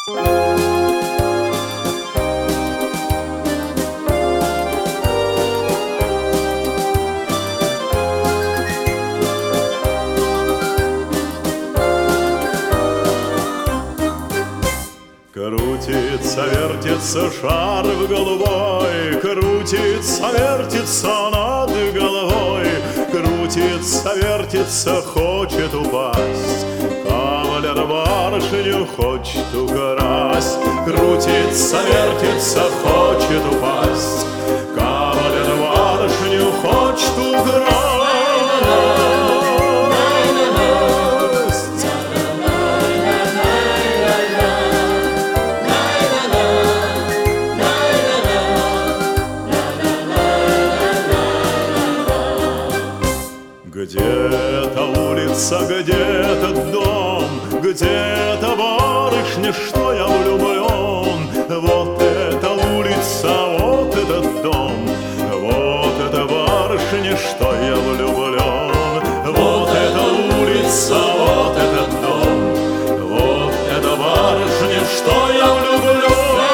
Крутится, вертится шар в голубой, крутится, вертится над головой, крутится, вертится, хочет упасть. Кавалер барышню хочет украсть. Крутится, вертится, хочет упасть. Кавалер барышню хочет украсть. Где-то улица, где-то дом, где-то барышня, что я влюблен. Вот эта улица, вот этот дом, вот эта барышня, что я влюблен. Вот эта улица, вот этот дом, вот эта барышня, что я влюблен.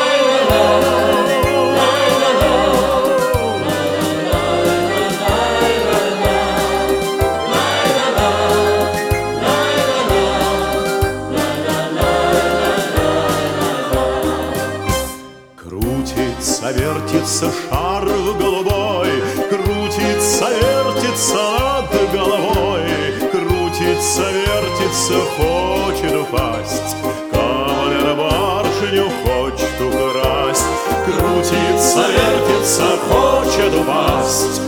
Крутится, вертится шар в голубой, крутится, вертится над головой, крутится, вертится, хочет упасть. Кавалер барышню хочет украсть. Крутится, вертится, хочет упасть.